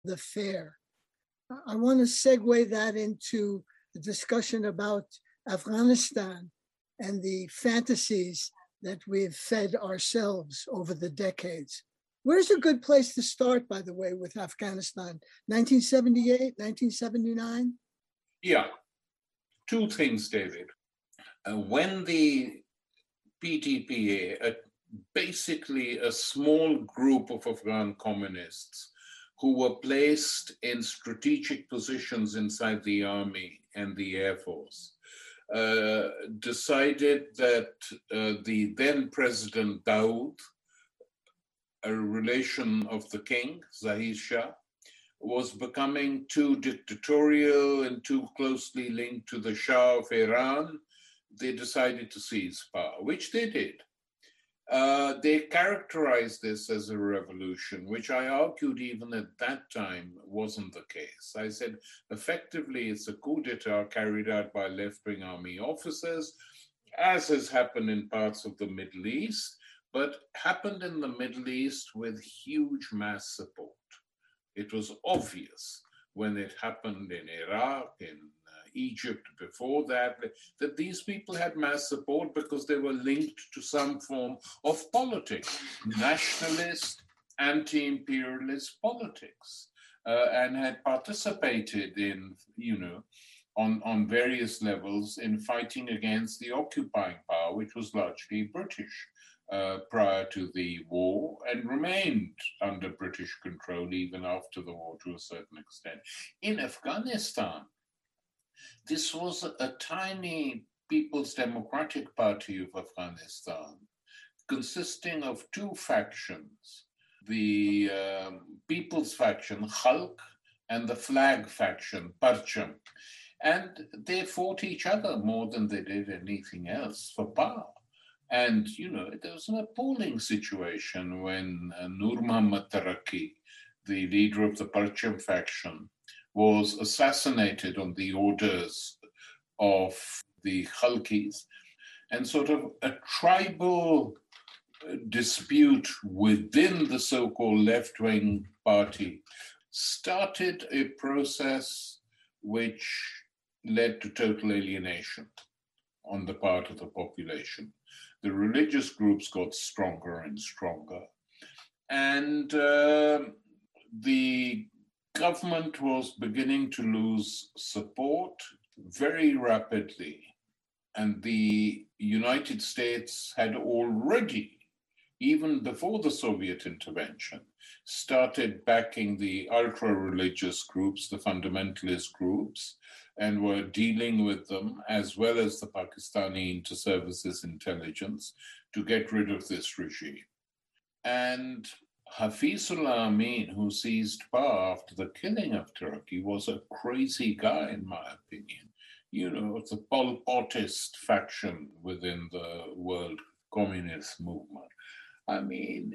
the fair. I want to segue that into the discussion about Afghanistan and the fantasies that we've fed ourselves over the decades. Where's a good place to start, by the way, with Afghanistan? 1978, 1979? Yeah, two things, David. When the PTPA, basically a small group of Afghan communists who were placed in strategic positions inside the army and the Air Force, decided that the then President Daoud, a relation of the king, Zahir Shah, was becoming too dictatorial and too closely linked to the Shah of Iran. They decided to seize power, which they did. They characterized this as a revolution, which I argued even at that time wasn't the case. I said, effectively, it's a coup d'etat carried out by left-wing army officers, as has happened in parts of the Middle East, but happened in the Middle East with huge mass support. It was obvious when it happened in Iraq, in Egypt before that these people had mass support because they were linked to some form of politics, nationalist, anti-imperialist politics, and had participated in, on various levels in fighting against the occupying power, which was largely British prior to the war, and remained under British control even after the war to a certain extent. In Afghanistan, this was a tiny People's Democratic Party of Afghanistan, consisting of two factions, the People's faction, Khalq, and the Flag faction, Parcham. And they fought each other more than they did anything else for power. And, there was an appalling situation when Nur Muhammad Taraki, the leader of the Parcham faction, was assassinated on the orders of the Khalqis, and sort of a tribal dispute within the so-called left-wing party started a process which led to total alienation on the part of the population. The religious groups got stronger and stronger, and the government was beginning to lose support very rapidly. And the United States had already, even before the Soviet intervention, started backing the ultra-religious groups, the fundamentalist groups, and were dealing with them, as well as the Pakistani inter-services intelligence, to get rid of this regime. And Hafizullah Amin, who seized power after the killing of Taraki, was a crazy guy, in my opinion. It's a Pol Potist faction within the world communist movement. I mean,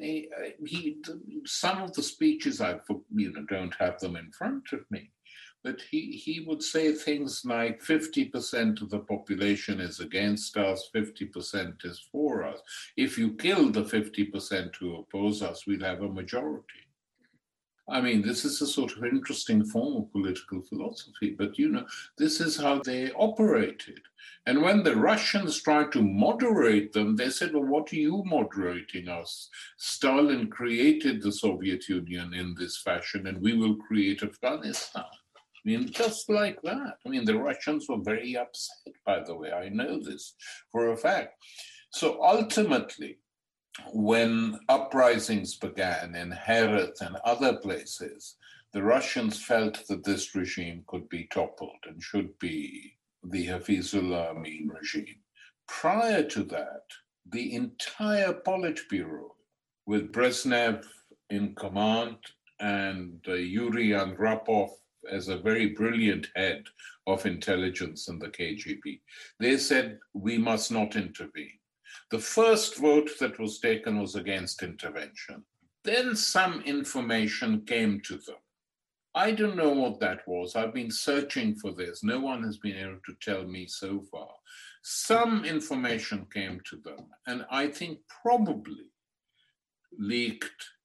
some of the speeches I don't have them in front of me, but he would say things like 50% of the population is against us, 50% is for us. If you kill the 50% who oppose us, we'll have a majority. I mean, this is a sort of interesting form of political philosophy, but this is how they operated. And when the Russians tried to moderate them, they said, well, what are you moderating us? Stalin created the Soviet Union in this fashion, and we will create Afghanistan. I mean, just like that. I mean, the Russians were very upset, by the way. I know this for a fact. So ultimately, when uprisings began in Herat and other places, the Russians felt that this regime could be toppled and should be the Hafizullah Amin regime. Prior to that, the entire Politburo, with Brezhnev in command and Yuri Andropov as a very brilliant head of intelligence in the KGB, they said, we must not intervene. The first vote that was taken was against intervention. Then some information came to them. I don't know what that was. I've been searching for this. No one has been able to tell me so far. Some information came to them, and I think probably leaked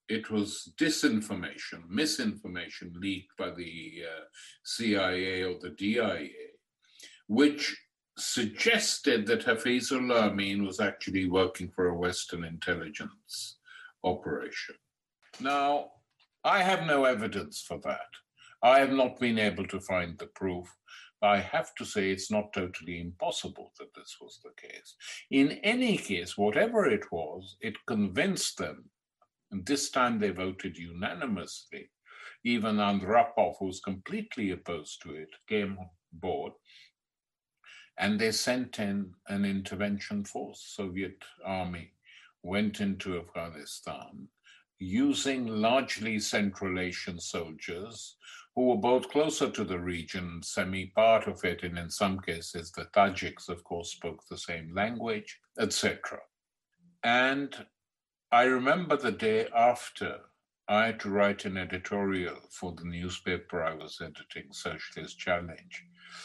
it was disinformation, misinformation leaked by the CIA or the DIA, which suggested that Hafizullah Amin was actually working for a Western intelligence operation. Now, I have no evidence for that. I have not been able to find the proof. I have to say it's not totally impossible that this was the case. In any case, whatever it was, it convinced them, and this time they voted unanimously. Even Andropov, who was completely opposed to it, came on board, and they sent in an intervention force. Soviet army went into Afghanistan using largely Central Asian soldiers who were both closer to the region, semi-part of it, and in some cases the Tajiks, of course, spoke the same language, etc. And I remember the day after, I had to write an editorial for the newspaper I was editing, Socialist Challenge,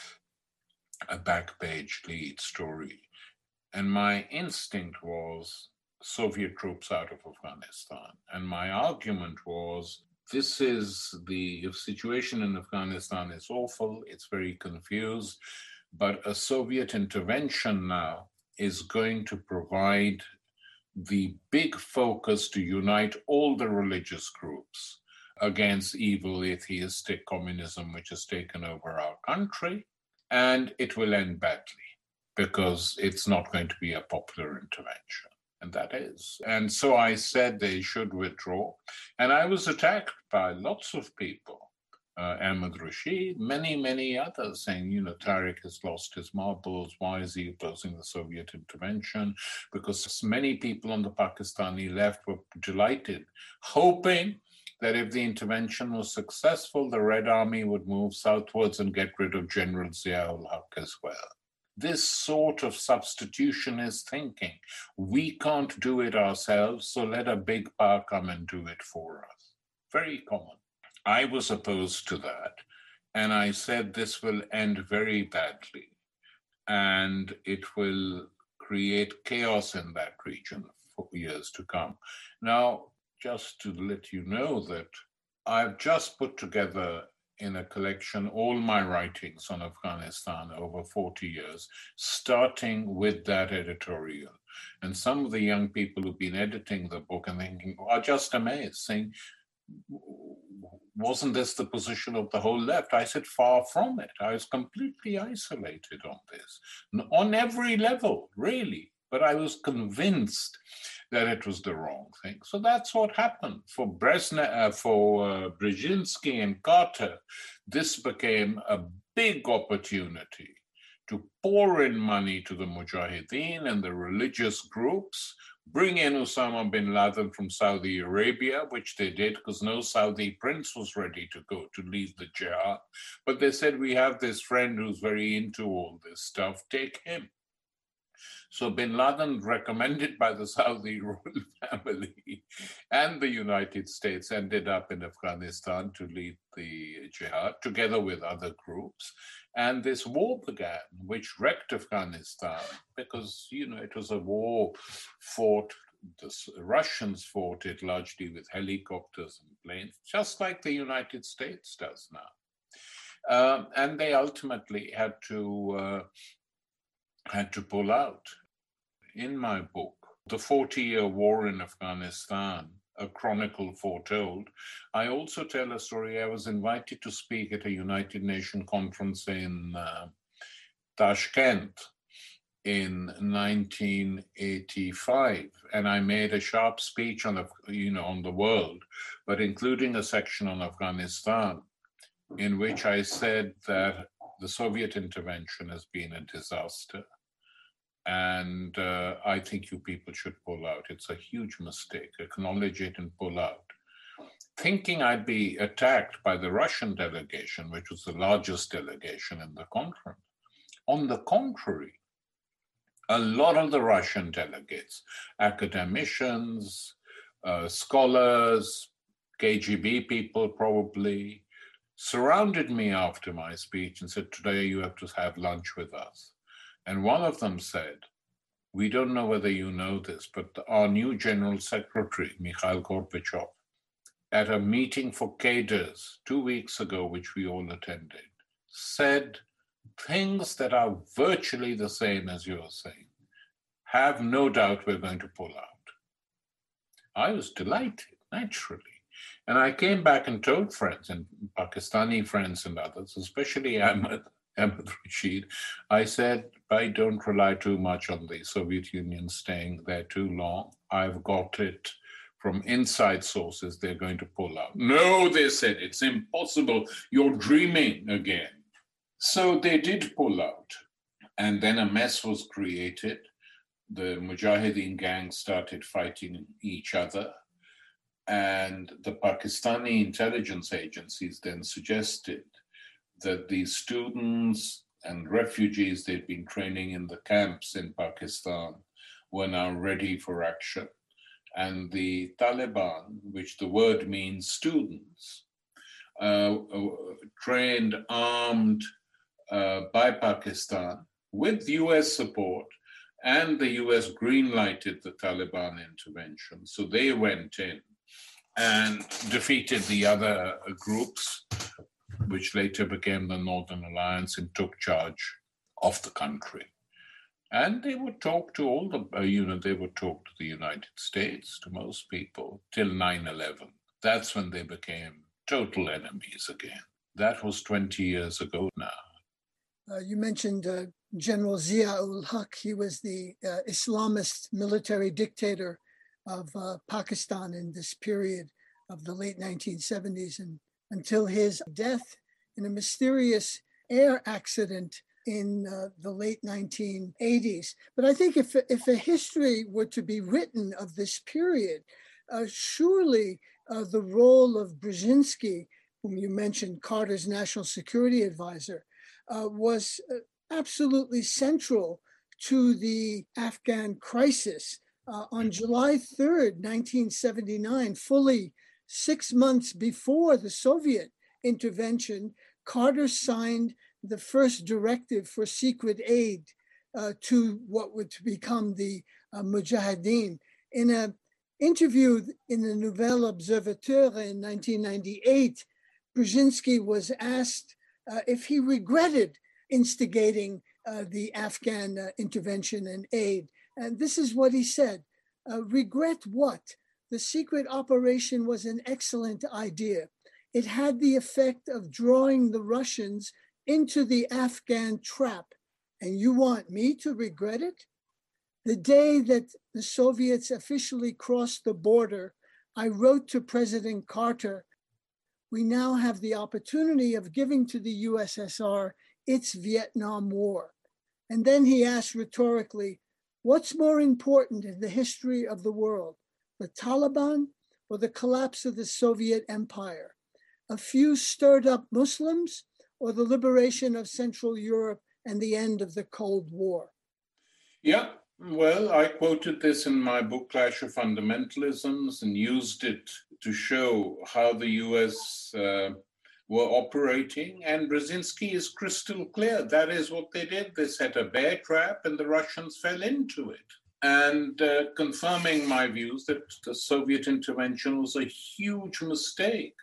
a back page lead story. And my instinct was Soviet troops out of Afghanistan. And my argument was, the situation in Afghanistan is awful, it's very confused, but a Soviet intervention now is going to provide the big focus to unite all the religious groups against evil atheistic communism, which has taken over our country, and it will end badly because it's not going to be a popular intervention. And that is. And so I said they should withdraw. And I was attacked by lots of people, Ahmed Rashid, many others, saying, Tariq has lost his marbles. Why is he opposing the Soviet intervention? Because many people on the Pakistani left were delighted, hoping that if the intervention was successful, the Red Army would move southwards and get rid of General Zia-ul Haq as well. This sort of substitutionist thinking, we can't do it ourselves, so let a big power come and do it for us. Very common. I was opposed to that, and I said this will end very badly, and it will create chaos in that region for years to come. Now, just to let you know that I've just put together in a collection all my writings on Afghanistan over 40 years, starting with that editorial. And some of the young people who've been editing the book and thinking are just amazed, saying, wasn't this the position of the whole left? I said, far from it. I was completely isolated on this, on every level, really. But I was convinced that it was the wrong thing. So that's what happened. For Brzezinski and Carter, this became a big opportunity to pour in money to the Mujahideen and the religious groups, bring in Osama bin Laden from Saudi Arabia, which they did because no Saudi prince was ready to go to lead the jihad. But they said, we have this friend who's very into all this stuff, take him. So bin Laden, recommended by the Saudi royal family and the United States, ended up in Afghanistan to lead the jihad together with other groups. And this war began, which wrecked Afghanistan because, it was a war the Russians fought it largely with helicopters and planes, just like the United States does now. And they ultimately had to pull out. In my book, The 40-Year War in Afghanistan, A Chronicle Foretold, I also tell a story. I was invited to speak at a United Nations conference in Tashkent in 1985, and I made a sharp speech on the world, but including a section on Afghanistan, in which I said that the Soviet intervention has been a disaster. And I think you people should pull out. It's a huge mistake. Acknowledge it and pull out. Thinking I'd be attacked by the Russian delegation, which was the largest delegation in the conference. On the contrary, a lot of the Russian delegates, academicians, scholars, KGB people probably, surrounded me after my speech and said, today you have to have lunch with us. And one of them said, we don't know whether you know this, but our new General Secretary, Mikhail Gorbachev, at a meeting for cadres 2 weeks ago, which we all attended, said things that are virtually the same as you're saying. Have no doubt we're going to pull out. I was delighted, naturally. And I came back and told friends, and Pakistani friends and others, especially Ahmed Rashid, I said, I don't rely too much on the Soviet Union staying there too long. I've got it from inside sources, they're going to pull out. No, they said, it's impossible. You're dreaming again. So they did pull out. And then a mess was created. The Mujahideen gangs started fighting each other. And the Pakistani intelligence agencies then suggested that these students and refugees they'd been training in the camps in Pakistan were now ready for action. And the Taliban, which the word means students, trained, armed by Pakistan with US support, and the US green-lighted the Taliban intervention. So they went in and defeated the other groups, which later became the Northern Alliance, and took charge of the country. And they would talk to all the, they would talk to the United States, to most people, till 9/11. That's when they became total enemies again. That was 20 years ago now. You mentioned General Zia-ul Haq. He was the Islamist military dictator of Pakistan in this period of the late 1970s and until his death in a mysterious air accident in the late 1980s. But I think if a history were to be written of this period, surely the role of Brzezinski, whom you mentioned, Carter's national security advisor, was absolutely central to the Afghan crisis. On July 3rd, 1979, fully 6 months before the Soviet intervention, Carter signed the first directive for secret aid to what would become the Mujahideen. In an interview in the Nouvelle Observateur in 1998, Brzezinski was asked if he regretted instigating the Afghan intervention and aid. And this is what he said: regret what? The secret operation was an excellent idea. It had the effect of drawing the Russians into the Afghan trap. And you want me to regret it? The day that the Soviets officially crossed the border, I wrote to President Carter, we now have the opportunity of giving to the USSR its Vietnam War. And then he asked rhetorically, what's more important in the history of the world, the Taliban or the collapse of the Soviet Empire? A few stirred up Muslims or the liberation of Central Europe and the end of the Cold War? Yeah, well, I quoted this in my book, Clash of Fundamentalisms, and used it to show how the US were operating. And Brzezinski is crystal clear. That is what they did. They set a bear trap and the Russians fell into it. And confirming my views that the Soviet intervention was a huge mistake.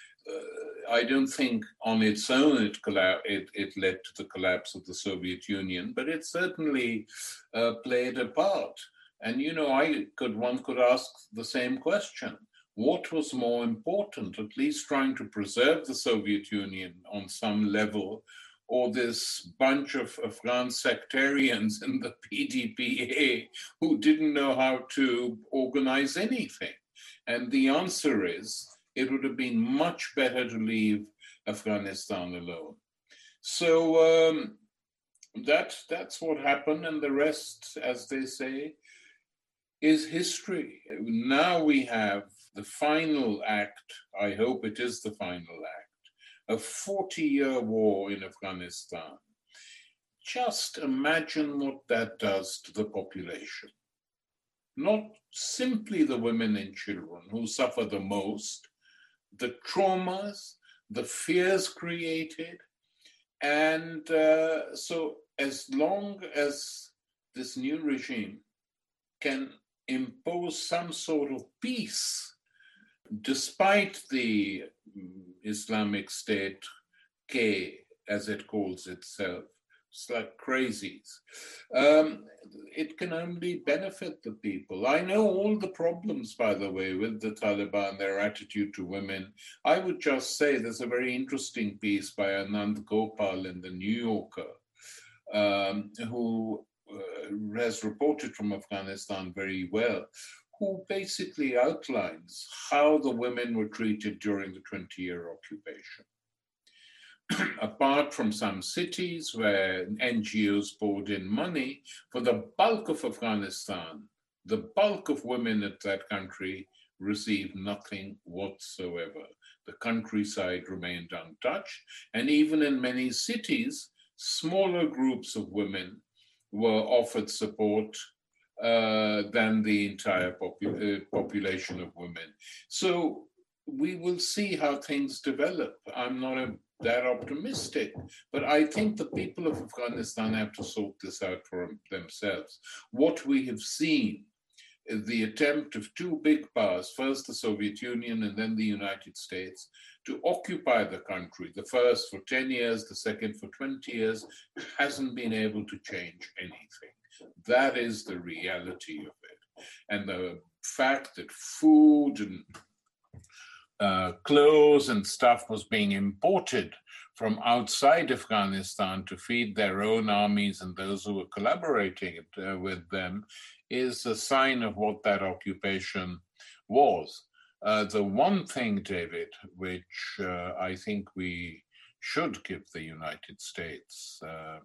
I don't think on its own it led to the collapse of the Soviet Union, but it certainly played a part. And one could ask the same question: what was more important, at least trying to preserve the Soviet Union on some level, or this bunch of Afghan sectarians in the PDPA who didn't know how to organize anything? And the answer is, it would have been much better to leave Afghanistan alone. So that's what happened, and the rest, as they say, is history. Now we have the final act, I hope it is the final act, a 40-year war in Afghanistan. Just imagine what that does to the population. Not simply the women and children who suffer the most, the traumas, the fears created. And so as long as this new regime can impose some sort of peace, despite the Islamic State, K, as it calls itself, it's like crazies. It can only benefit the people. I know all the problems, by the way, with the Taliban, their attitude to women. I would just say there's a very interesting piece by Anand Gopal in the New Yorker, who has reported from Afghanistan very well, who basically outlines how the women were treated during the 20-year occupation. Apart from some cities where NGOs poured in money, for the bulk of Afghanistan, the bulk of women at that country received nothing whatsoever. The countryside remained untouched, and even in many cities, smaller groups of women were offered support than the entire population of women. So we will see how things develop. I'm not that optimistic, but I think the people of Afghanistan have to sort this out for themselves. What we have seen is the attempt of two big powers, first the Soviet Union and then the United States, to occupy the country, the first for 10 years, the second for 20 years, hasn't been able to change anything. That is the reality of it. And the fact that food and clothes and stuff was being imported from outside Afghanistan to feed their own armies and those who were collaborating with them is a sign of what that occupation was. The one thing, David, which I think we should give the United States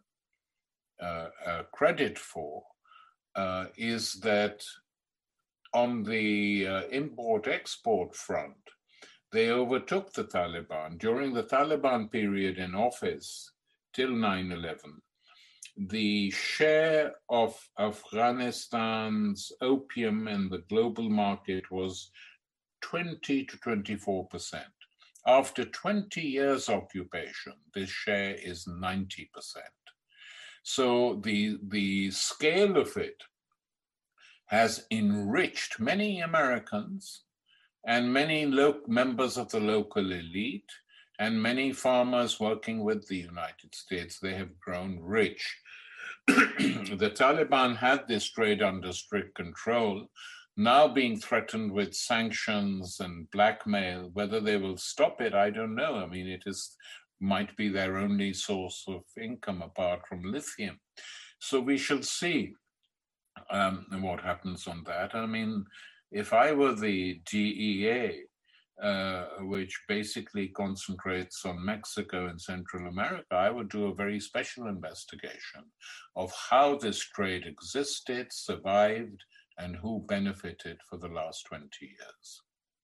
credit for is that on the import-export front, they overtook the Taliban. During the Taliban period in office, till 9/11, the share of Afghanistan's opium in the global market was 20 to 24%. After 20 years occupation, this share is 90%. So the scale of it has enriched many Americans and many members of the local elite and many farmers working with the United States. They have grown rich. The Taliban had this trade under strict control, now being threatened with sanctions and blackmail. Whether they will stop it, I don't know. I mean, might be their only source of income apart from lithium. So we shall see what happens on that. I mean, if I were the DEA, which basically concentrates on Mexico and Central America, I would do a very special investigation of how this trade existed, survived, and who benefited for the last 20 years.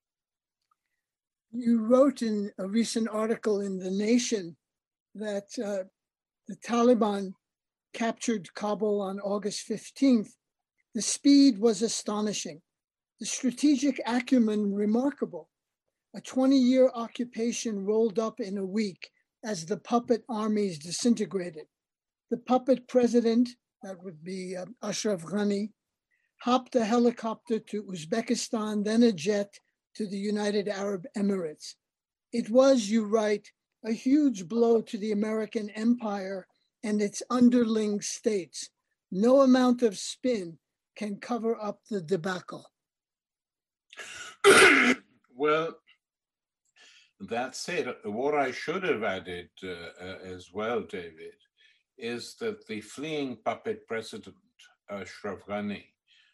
You wrote in a recent article in The Nation that the Taliban captured Kabul on August 15th. The speed was astonishing. The strategic acumen remarkable. A 20-year occupation rolled up in a week as the puppet armies disintegrated. The puppet president, that would be Ashraf Ghani, hopped a helicopter to Uzbekistan, then a jet to the United Arab Emirates. It was, you write, a huge blow to the American empire and its underling states. No amount of spin can cover up the debacle. Well, that's it. What I should have added as well, David, is that the fleeing puppet president, Ashraf Ghani,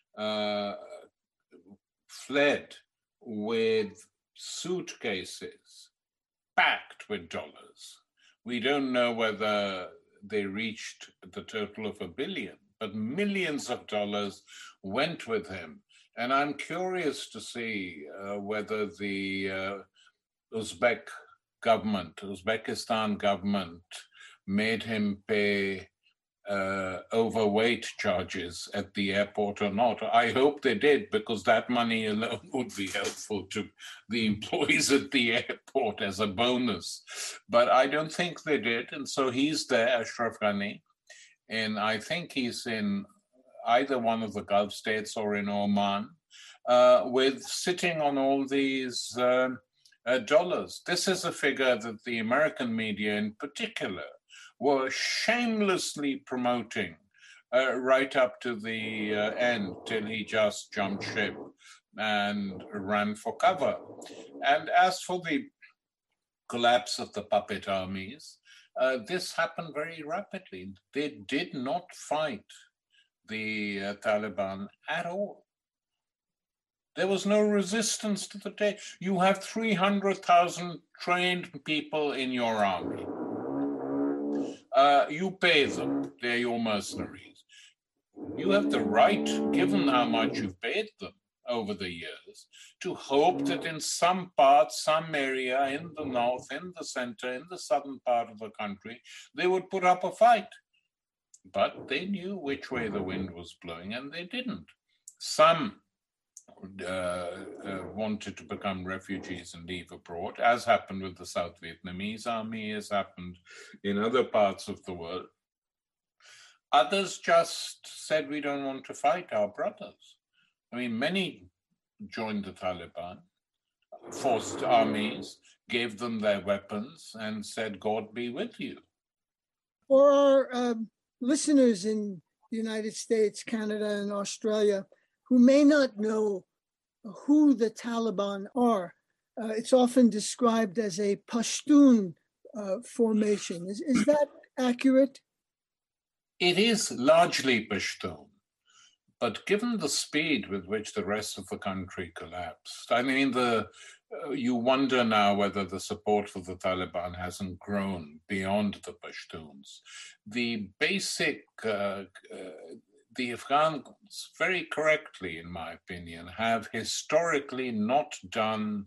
fled with suitcases packed with dollars. We don't know whether they reached the total of $1 billion, but millions of dollars went with him. And I'm curious to see whether the Uzbekistan government made him pay overweight charges at the airport or not. I hope they did, because that money alone would be helpful to the employees at the airport as a bonus. But I don't think they did. And so he's there, Ashraf Ghani, and I think he's in either one of the Gulf states or in Oman. with sitting on all these dollars. This is a figure that the American media in particular were shamelessly promoting right up to the end, till he just jumped ship and ran for cover. And as for the collapse of the puppet armies, this happened very rapidly. They did not fight the Taliban at all. There was no resistance to the day. You have 300,000 trained people in your army. You pay them, they're your mercenaries. You have the right, given how much you've paid them over the years, to hope that in some part, some area in the north, in the center, in the southern part of the country, they would put up a fight. But they knew which way the wind was blowing, and they didn't. Some wanted to become refugees and leave abroad, as happened with the South Vietnamese army, as happened in other parts of the world. Others just said, we don't want to fight our brothers. I mean, many joined the Taliban, forced armies, gave them their weapons, and said, God be with you. For our listeners in the United States, Canada, and Australia who may not know who the Taliban are, it's often described as a Pashtun formation. Is that accurate? It is largely Pashtun, but given the speed with which the rest of the country collapsed, I mean, you wonder now whether the support for the Taliban hasn't grown beyond the Pashtuns. The basic, the Afghans, very correctly, in my opinion, have historically not done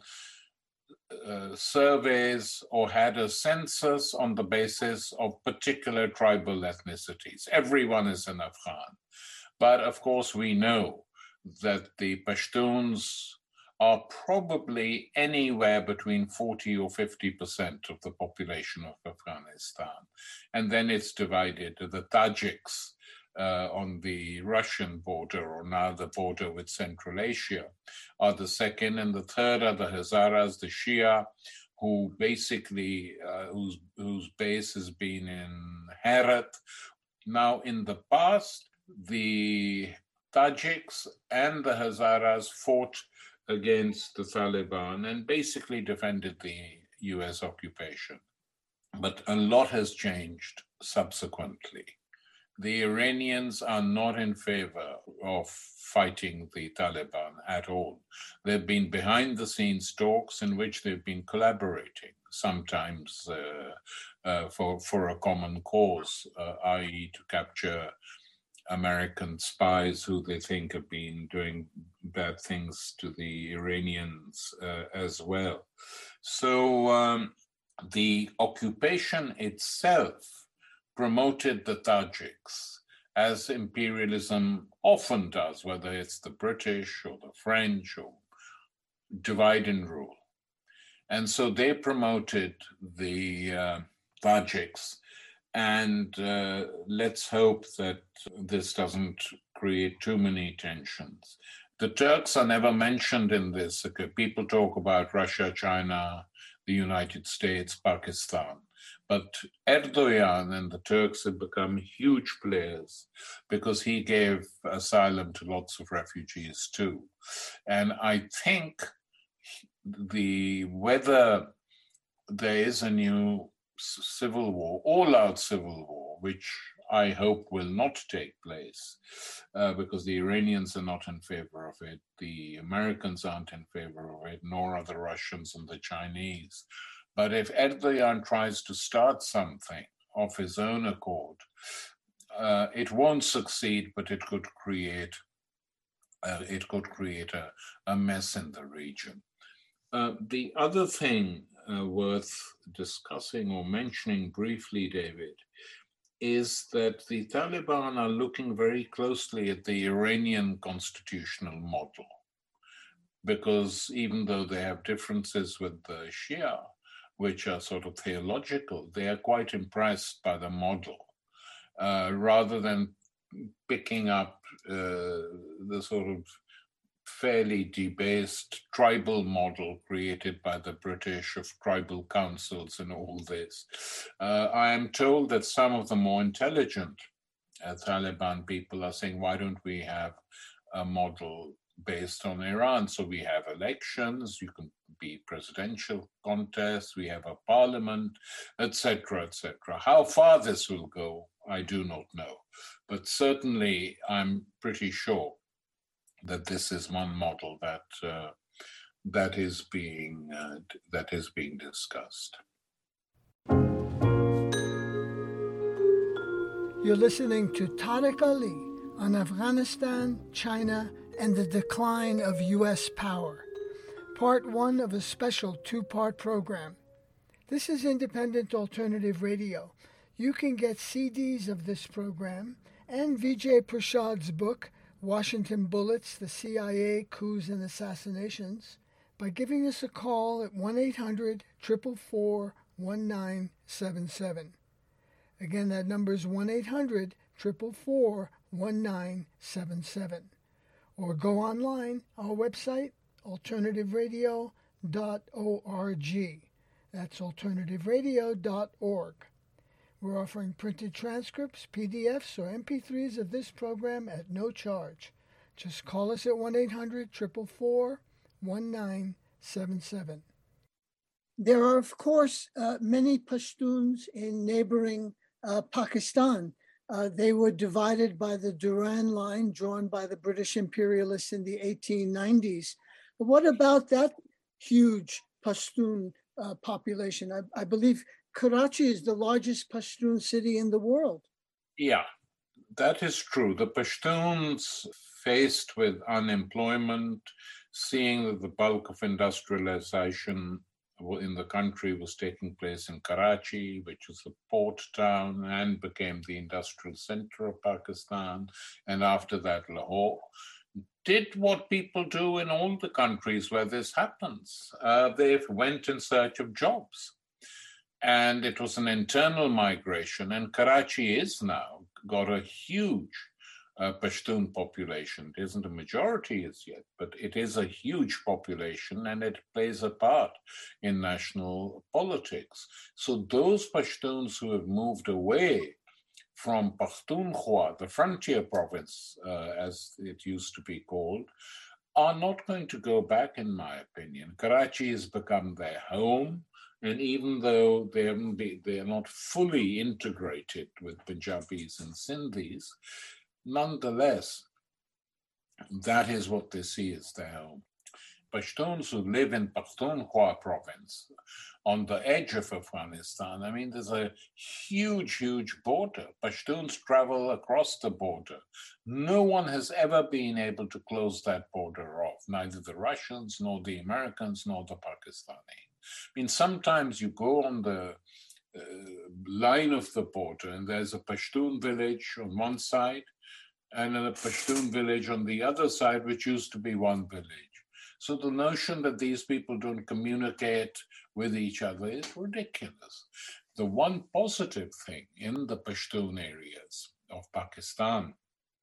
surveys or had a census on the basis of particular tribal ethnicities. Everyone is an Afghan. But of course, we know that the Pashtuns are probably anywhere between 40 or 50% of the population of Afghanistan. And then it's divided. The Tajiks on the Russian border, or now the border with Central Asia, are the second, and the third are the Hazaras, the Shia, who basically, whose base has been in Herat. Now, in the past, the Tajiks and the Hazaras fought against the Taliban and basically defended the US occupation. But a lot has changed subsequently. The Iranians are not in favor of fighting the Taliban at all. There have been behind the scenes talks in which they've been collaborating, sometimes for a common cause, i.e. to capture American spies who they think have been doing bad things to the Iranians as well. So the occupation itself promoted the Tajiks, as imperialism often does, whether it's the British or the French, or divide and rule. And so they promoted the Tajiks. And let's hope that this doesn't create too many tensions. The Turks are never mentioned in this. Okay, people talk about Russia, China, the United States, Pakistan. But Erdogan and the Turks have become huge players because he gave asylum to lots of refugees too. And I think whether there is a new civil war, all-out civil war, which I hope will not take place because the Iranians are not in favor of it, the Americans aren't in favor of it, nor are the Russians and the Chinese. But if Erdogan tries to start something of his own accord, it won't succeed, but it could create a mess in the region. The other thing worth discussing or mentioning briefly, David, is that the Taliban are looking very closely at the Iranian constitutional model, because even though they have differences with the Shia, which are sort of theological, they are quite impressed by the model, rather than picking up the sort of fairly debased tribal model created by the British of tribal councils and all this. I am told that some of the more intelligent Taliban people are saying, why don't we have a model based on Iran? So we have elections, you can be presidential contests, we have a parliament, etc., etc. How far this will go, I do not know. But certainly, I'm pretty sure that this is one model that is being discussed. You're listening to Tariq Ali on Afghanistan, China, and the decline of U.S. power, part one of a special two-part program. This is Independent Alternative Radio. You can get CDs of this program and Vijay Prashad's book, Washington Bullets, The CIA, Coups and Assassinations, by giving us a call at 1-800-444-1977. Again, that number is 1-800-444-1977. Or go online, our website, alternativeradio.org. That's alternativeradio.org. We're offering printed transcripts, PDFs, or MP3s of this program at no charge. Just call us at 1-800-444-1977. There are, of course, many Pashtuns in neighboring Pakistan. They were divided by the Durand Line drawn by the British imperialists in the 1890s. But what about that huge Pashtun population? I believe Karachi is the largest Pashtun city in the world. Yeah, that is true. The Pashtuns, faced with unemployment, seeing that the bulk of industrialization in the country was taking place in Karachi, which was a port town and became the industrial center of Pakistan, and after that Lahore, did what people do in all the countries where this happens. They went in search of jobs. And it was an internal migration, and Karachi is now got a huge Pashtun population. It isn't a majority as yet, but it is a huge population, and it plays a part in national politics. So those Pashtuns who have moved away from Pakhtunkhwa, the frontier province, as it used to be called, are not going to go back, in my opinion. Karachi has become their home. And even though they are not fully integrated with Punjabis and Sindhis, nonetheless, that is what they see as their home. Pashtuns who live in Pakhtunkhwa province, on the edge of Afghanistan, I mean, there's a huge, huge border. Pashtuns travel across the border. No one has ever been able to close that border off, neither the Russians, nor the Americans, nor the Pakistani. I mean, sometimes you go on the line of the border and there's a Pashtun village on one side and a Pashtun village on the other side, which used to be one village. So the notion that these people don't communicate with each other is ridiculous. The one positive thing in the Pashtun areas of Pakistan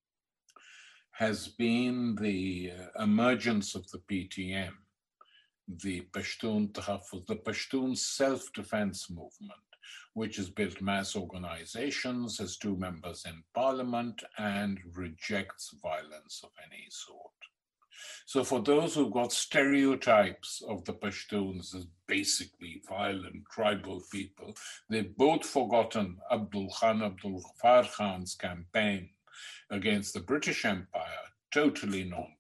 has been the emergence of the PTM, the Pashtun Tahaffuz, the Pashtun self-defense movement, which has built mass organizations, has 2 members in parliament, and rejects violence of any sort. So for those who've got stereotypes of the Pashtuns as basically violent tribal people, they've both forgotten Abdul Ghaffar Khan's campaign against the British Empire, totally non-violent.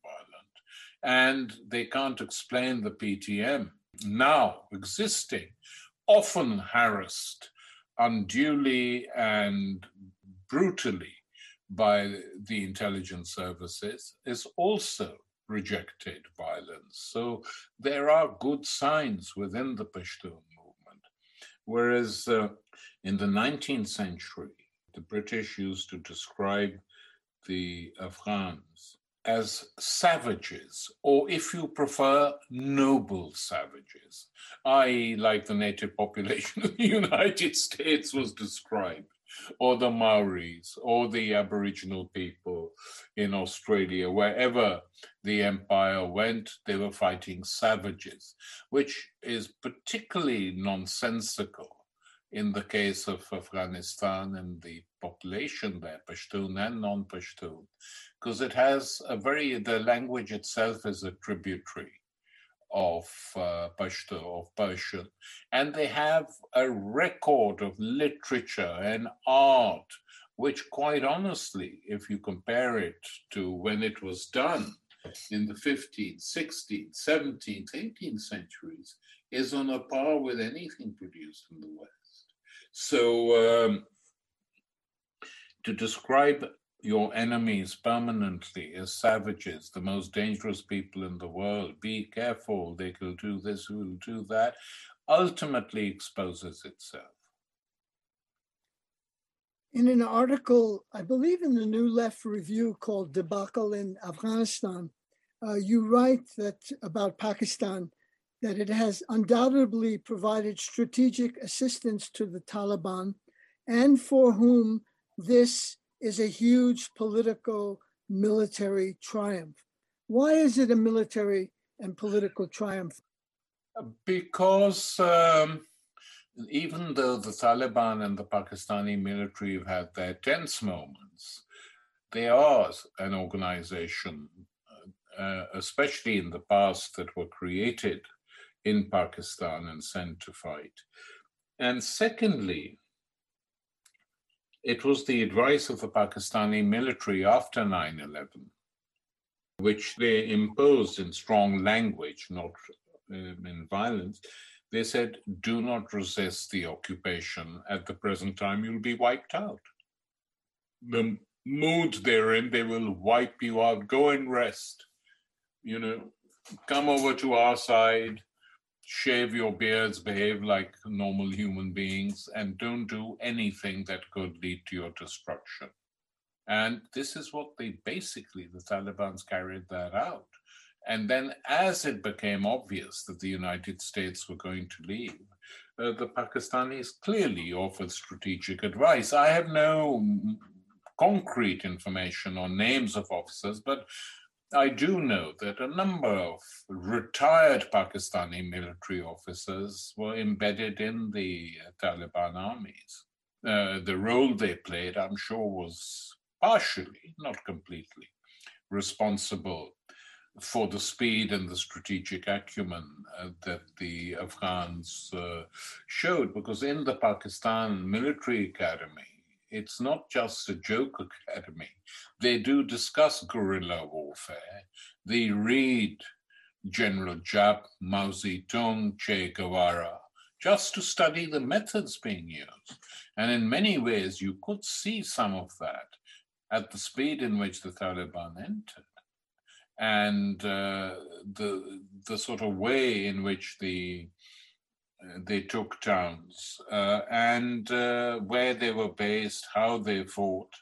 And they can't explain the PTM now existing, often harassed unduly and brutally by the intelligence services, is also rejected violence. So there are good signs within the Pashtun movement. Whereas in the 19th century, the British used to describe the Afghans as savages, or if you prefer, noble savages, i.e. like the native population of the United States was described, or the Maoris, or the Aboriginal people in Australia. Wherever the empire went, they were fighting savages, which is particularly nonsensical in the case of Afghanistan and the population there, Pashtun and non-Pashtun, because it has the language itself is a tributary of Pashto, of Persian, and they have a record of literature and art, which quite honestly, if you compare it to when it was done in the 15th, 16th, 17th, 18th centuries, is on a par with anything produced in the West. So to describe your enemies permanently as savages, the most dangerous people in the world, be careful, they will do this, will do that, ultimately exposes itself. In an article, I believe in the New Left Review called Debacle in Afghanistan, you write that about Pakistan, that it has undoubtedly provided strategic assistance to the Taliban, and for whom this is a huge political military triumph. Why is it a military and political triumph? Because even though the Taliban and the Pakistani military have had their tense moments, they are an organization, especially in the past, that were created in Pakistan and sent to fight. And secondly, it was the advice of the Pakistani military after 9/11, which they imposed in strong language, not in violence. They said, do not resist the occupation. At the present time, you'll be wiped out. The mood they're in, they will wipe you out. Go and rest. Come over to our side, shave your beards, behave like normal human beings, and don't do anything that could lead to your destruction. And this is what the Taliban's carried that out. And then as it became obvious that the United States were going to leave, the Pakistanis clearly offered strategic advice. I have no concrete information on names of officers, but I do know that a number of retired Pakistani military officers were embedded in the Taliban armies. The role they played, I'm sure, was partially, not completely, responsible for the speed and the strategic acumen that the Afghans showed, because in the Pakistan Military Academy, it's not just a joke academy. They do discuss guerrilla warfare. They read General Giap, Mao Zedong, Che Guevara, just to study the methods being used. And in many ways, you could see some of that at the speed in which the Taliban entered. And the sort of way in which they took towns and where they were based, how they fought.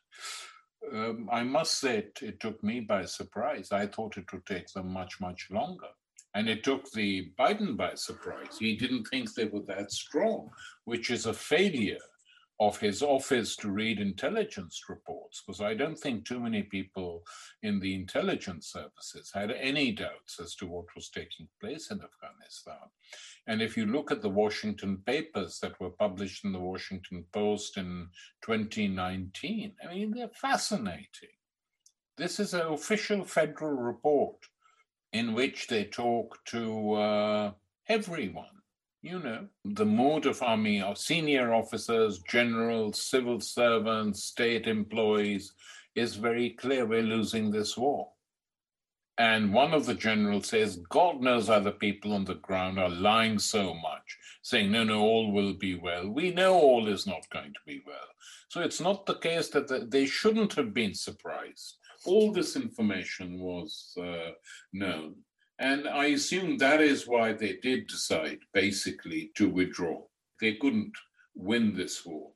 I must say it took me by surprise. I thought it would take them much, much longer. And it took the Biden by surprise. He didn't think they were that strong, which is a failure of his office to read intelligence reports, because I don't think too many people in the intelligence services had any doubts as to what was taking place in Afghanistan. And if you look at the Washington papers that were published in the Washington Post in 2019, I mean, they're fascinating. This is an official federal report in which they talk to everyone. The mood of army, of senior officers, generals, civil servants, state employees is very clear. We're losing this war. And one of the generals says, God knows other people on the ground are lying so much, saying, no, all will be well. We know all is not going to be well. So it's not the case that they shouldn't have been surprised. All this information was known. And I assume that is why they did decide, basically, to withdraw. They couldn't win this war.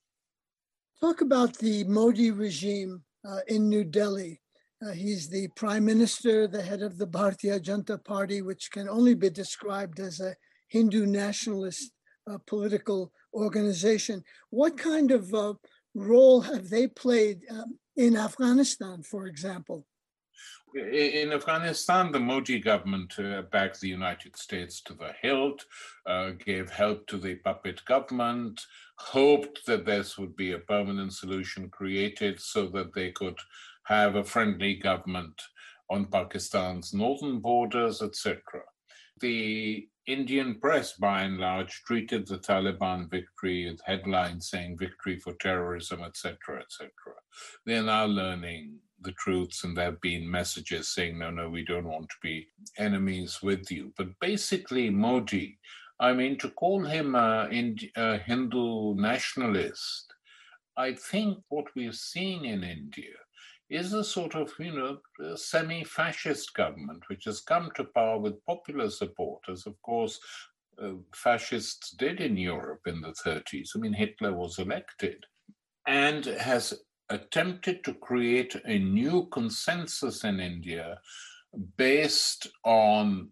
Talk about the Modi regime in New Delhi. He's the prime minister, the head of the Bharatiya Janata Party, which can only be described as a Hindu nationalist political organization. What kind of role have they played in Afghanistan, for example? In Afghanistan, the Modi government backed the United States to the hilt, gave help to the puppet government, hoped that this would be a permanent solution created so that they could have a friendly government on Pakistan's northern borders, etc. The Indian press, by and large, treated the Taliban victory with headlines saying victory for terrorism, etc., etc. They're now learning the truths, and there have been messages saying, no, we don't want to be enemies with you. But basically, Modi, I mean, to call him a Hindu nationalist, I think what we're seeing in India is a sort of, semi-fascist government, which has come to power with popular support, as of course fascists did in Europe in the 30s. I mean, Hitler was elected, and has attempted to create a new consensus in India based on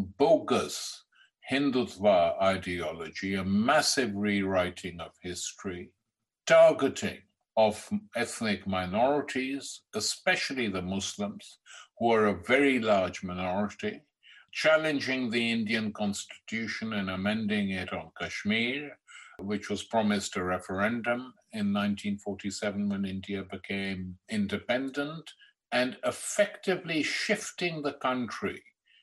bogus Hindutva ideology, a massive rewriting of history, targeting of ethnic minorities, especially the Muslims, who are a very large minority, challenging the Indian constitution and amending it on Kashmir, which was promised a referendum in 1947 when India became independent, and effectively shifting the country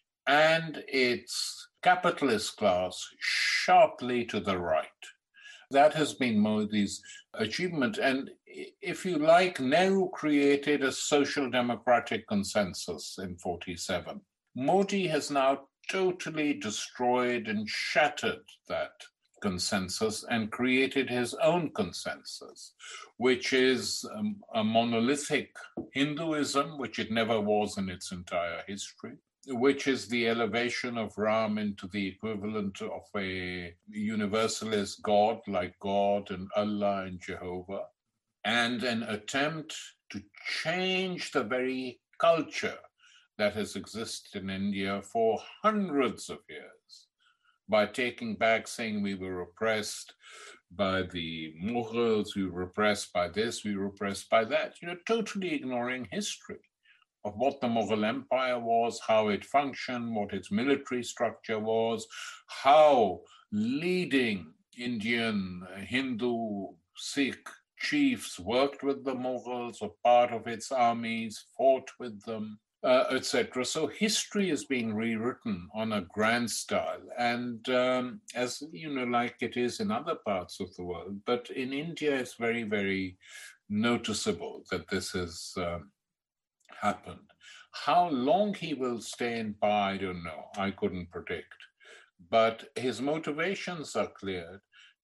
and its capitalist class sharply to the right. That has been Modi's achievement. And if you like, Nehru created a social democratic consensus in 47. Modi has now totally destroyed and shattered that consensus and created his own consensus, which is a monolithic Hinduism, which it never was in its entire history, which is the elevation of Ram into the equivalent of a universalist God like God and Allah and Jehovah, and an attempt to change the very culture that has existed in India for hundreds of years by taking back, saying we were oppressed by the Mughals, we were oppressed by this, we were oppressed by that, totally ignoring history of what the Mughal Empire was, how it functioned, what its military structure was, how leading Indian, Hindu, Sikh chiefs worked with the Mughals, or part of its armies, fought with them, etc. So history is being rewritten on a grand style, and as like it is in other parts of the world, but in India it's very, very noticeable that this has happened. How long he will stay in power, I don't know. I couldn't predict. But his motivations are clear: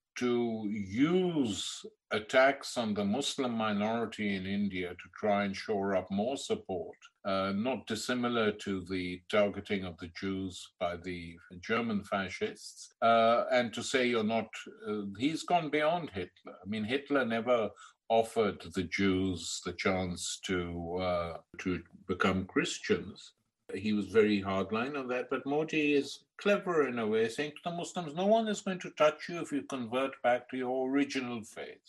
to use attacks on the Muslim minority in India to try and shore up more support, not dissimilar to the targeting of the Jews by the German fascists, and to say you're not, he's gone beyond Hitler. I mean, Hitler never offered the Jews the chance to become Christians. He was very hardline on that, but Modi is clever in a way, saying to the Muslims, no one is going to touch you if you convert back to your original faith.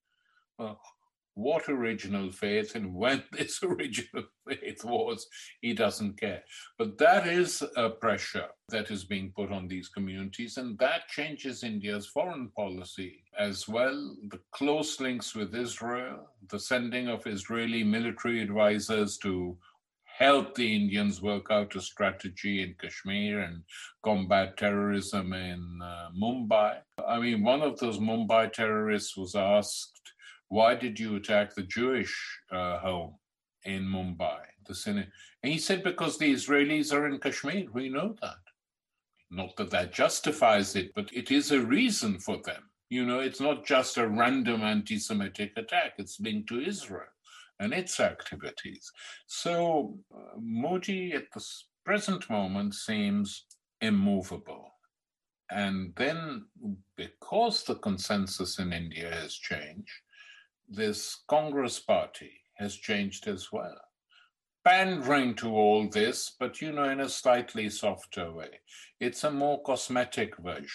What original faith and when this original faith was, he doesn't care. But that is a pressure that is being put on these communities, and that changes India's foreign policy as well. The close links with Israel, the sending of Israeli military advisors to help the Indians work out a strategy in Kashmir and combat terrorism in Mumbai. I mean, one of those Mumbai terrorists was asked, why did you attack the Jewish home in Mumbai, the Senate? And he said, because the Israelis are in Kashmir. We know that. Not that that justifies it, but it is a reason for them. It's not just a random anti-Semitic attack. It's linked to Israel and its activities. So Modi at the present moment seems immovable. And then because the consensus in India has changed, this Congress party has changed as well, pandering to all this, but in a slightly softer way. It's a more cosmetic version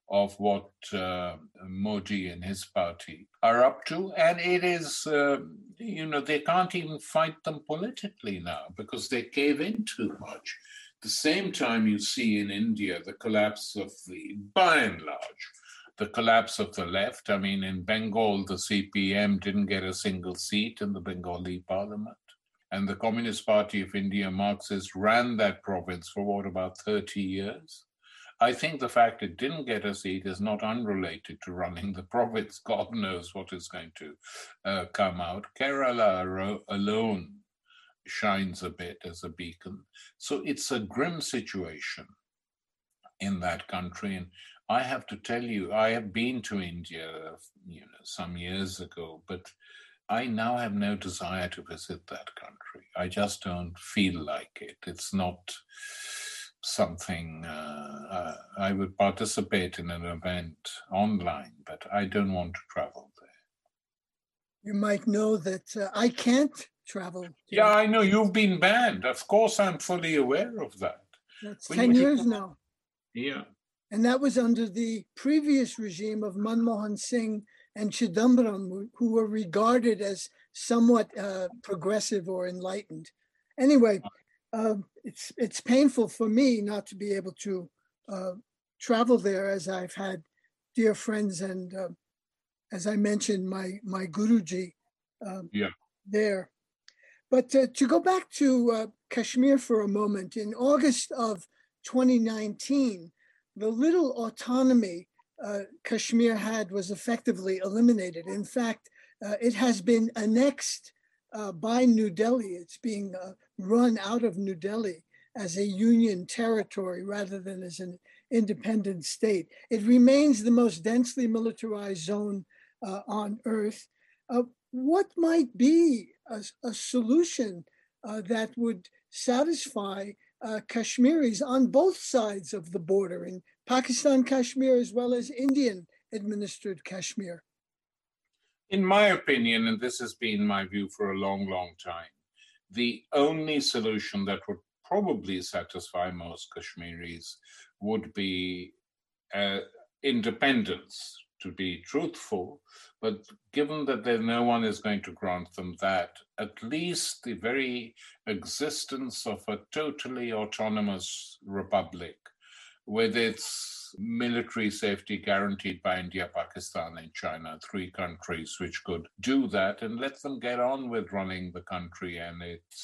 of what Modi and his party are up to. And it is, they can't even fight them politically now because they cave in too much. The same time you see in India the collapse of by and large, the collapse of the left. I mean, in Bengal, the CPM didn't get a single seat in the Bengali parliament. And the Communist Party of India, Marxists, ran that province for about 30 years. I think the fact it didn't get a seat is not unrelated to running the province. God knows what is going to come out. Kerala alone shines a bit as a beacon. So it's a grim situation in that country. And I have to tell you, I have been to India, some years ago, but I now have no desire to visit that country. I just don't feel like it. It's not something I would participate in an event online, but I don't want to travel there. You might know that I can't travel. Yeah, I know you've been banned. Of course, I'm fully aware of that. That's 10 years now. Yeah. And that was under the previous regime of Manmohan Singh and Chidambaram, who were regarded as somewhat progressive or enlightened. Anyway, it's painful for me not to be able to travel there, as I've had dear friends and, as I mentioned, my Guruji there. But to go back to Kashmir for a moment, in August of 2019, the little autonomy Kashmir had was effectively eliminated. In fact, it has been annexed by New Delhi. It's being run out of New Delhi as a union territory rather than as an independent state. It remains the most densely militarized zone on Earth. What might be a solution that would satisfy Kashmiris on both sides of the border, in Pakistan Kashmir as well as Indian administered Kashmir? In my opinion, and this has been my view for a long, long time, the only solution that would probably satisfy most Kashmiris would be independence, to be truthful. But given that no one is going to grant them that, at least the very existence of a totally autonomous republic with its military safety guaranteed by India, Pakistan, and China, 3 countries which could do that, and let them get on with running the country. And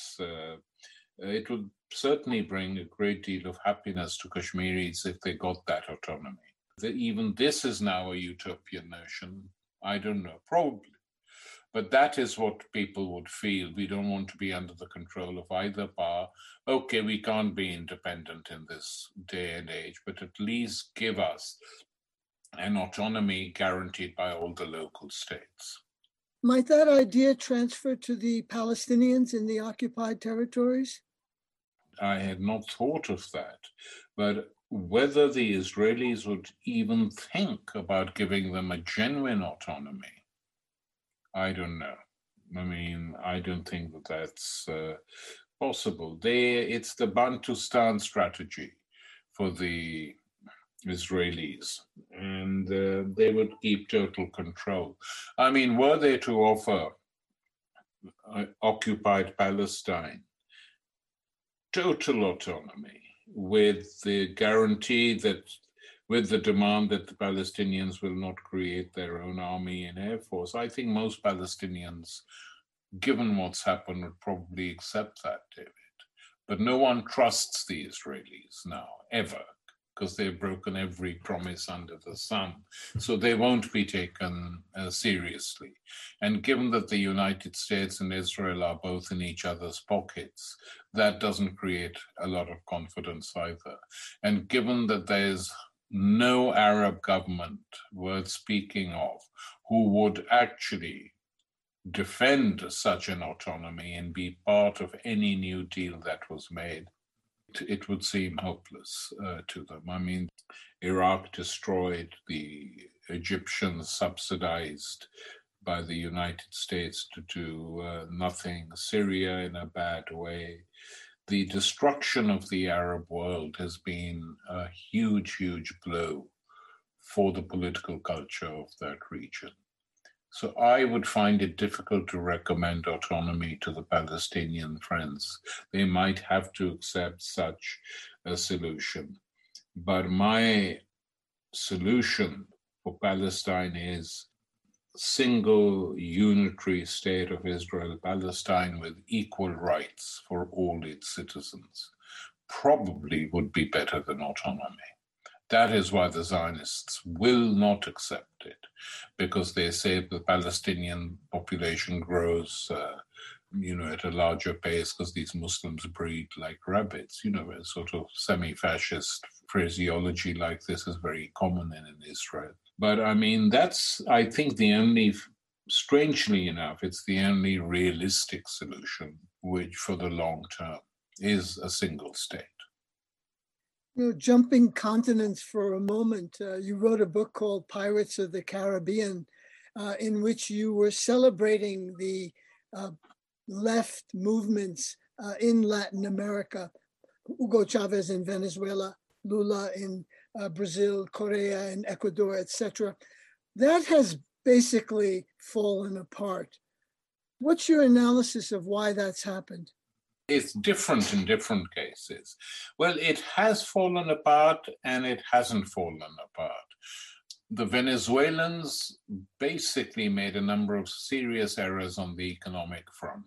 it would certainly bring a great deal of happiness to Kashmiris if they got that autonomy. Even this is now a utopian notion. I don't know, probably. But that is what people would feel. We don't want to be under the control of either power. Okay, we can't be independent in this day and age, but at least give us an autonomy guaranteed by all the local states. Might that idea transfer to the Palestinians in the occupied territories? I had not thought of that, but whether the Israelis would even think about giving them a genuine autonomy, I don't know. I mean, I don't think that that's possible. It's the Bantustan strategy for the Israelis, and they would keep total control. I mean, were they to offer occupied Palestine total autonomy with the guarantee that, with the demand that the Palestinians will not create their own army and air force, I think most Palestinians, given what's happened, would probably accept that, David. But no one trusts the Israelis now, ever, because they've broken every promise under the sun. So they won't be taken seriously. And given that the United States and Israel are both in each other's pockets, that doesn't create a lot of confidence either. And given that there's no Arab government worth speaking of who would actually defend such an autonomy and be part of any new deal that was made, it would seem hopeless to them. I mean, Iraq destroyed, the Egyptians subsidized by the United States to do nothing, Syria in a bad way. The destruction of the Arab world has been a huge, huge blow for the political culture of that region. So I would find it difficult to recommend autonomy to the Palestinian friends. They might have to accept such a solution. But my solution for Palestine is single unitary state of Israel, Palestine, with equal rights for all its citizens, probably would be better than autonomy. That is why the Zionists will not accept it, because they say the Palestinian population grows, at a larger pace because these Muslims breed like rabbits. A sort of semi-fascist phraseology like this is very common in Israel. But I mean, that's, I think, strangely enough, it's the only realistic solution, which for the long term is a single state. Jumping continents for a moment, you wrote a book called Pirates of the Caribbean, in which you were celebrating the left movements in Latin America, Hugo Chavez in Venezuela, Lula in Brazil, Correa in Ecuador, etc. That has basically fallen apart. What's your analysis of why that's happened? It's different in different cases. Well, it has fallen apart and it hasn't fallen apart. The Venezuelans basically made a number of serious errors on the economic front.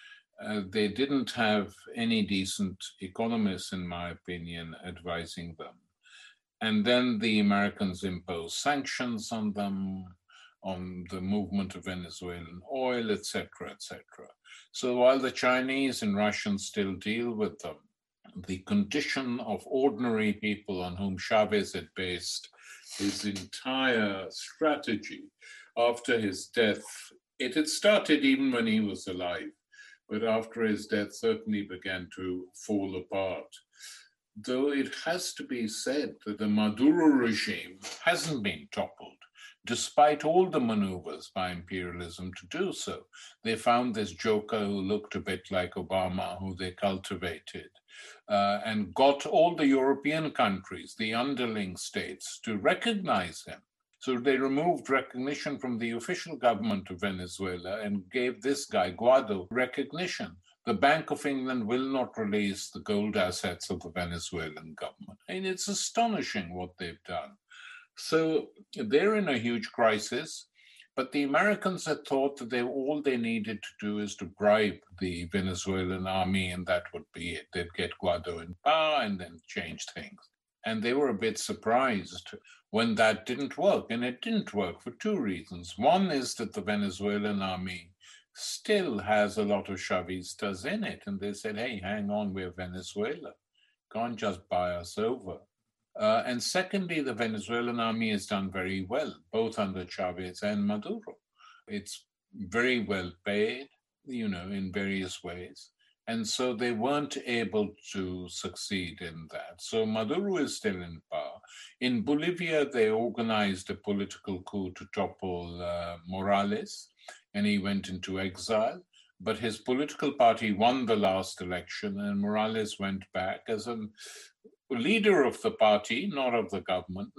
They didn't have any decent economists, in my opinion, advising them. And then the Americans imposed sanctions on them, on the movement of Venezuelan oil, etc., etc. So while the Chinese and Russians still deal with them, the condition of ordinary people on whom Chavez had based his entire strategy after his death, it had started even when he was alive, but after his death certainly began to fall apart. Though it has to be said that the Maduro regime hasn't been toppled, despite all the maneuvers by imperialism to do so. They found this joker who looked a bit like Obama, who they cultivated, and got all the European countries, the underling states, to recognize him. So they removed recognition from the official government of Venezuela and gave this guy, Guaido, recognition. The Bank of England will not release the gold assets of the Venezuelan government. And it's astonishing what they've done. So they're in a huge crisis, but the Americans had thought that all they needed to do is to bribe the Venezuelan army, and that would be it. They'd get Guaido in power and then change things. And they were a bit surprised when that didn't work. And it didn't work for two reasons. One is that the Venezuelan army still has a lot of Chavistas in it. And they said, hey, hang on, we're Venezuela. Can't just buy us over. And secondly, the Venezuelan army has done very well, both under Chavez and Maduro. It's very well paid, in various ways. And so they weren't able to succeed in that. So Maduro is still in power. In Bolivia, they organized a political coup to topple Morales, and he went into exile. But his political party won the last election, and Morales went back as a leader of the party, not of the government.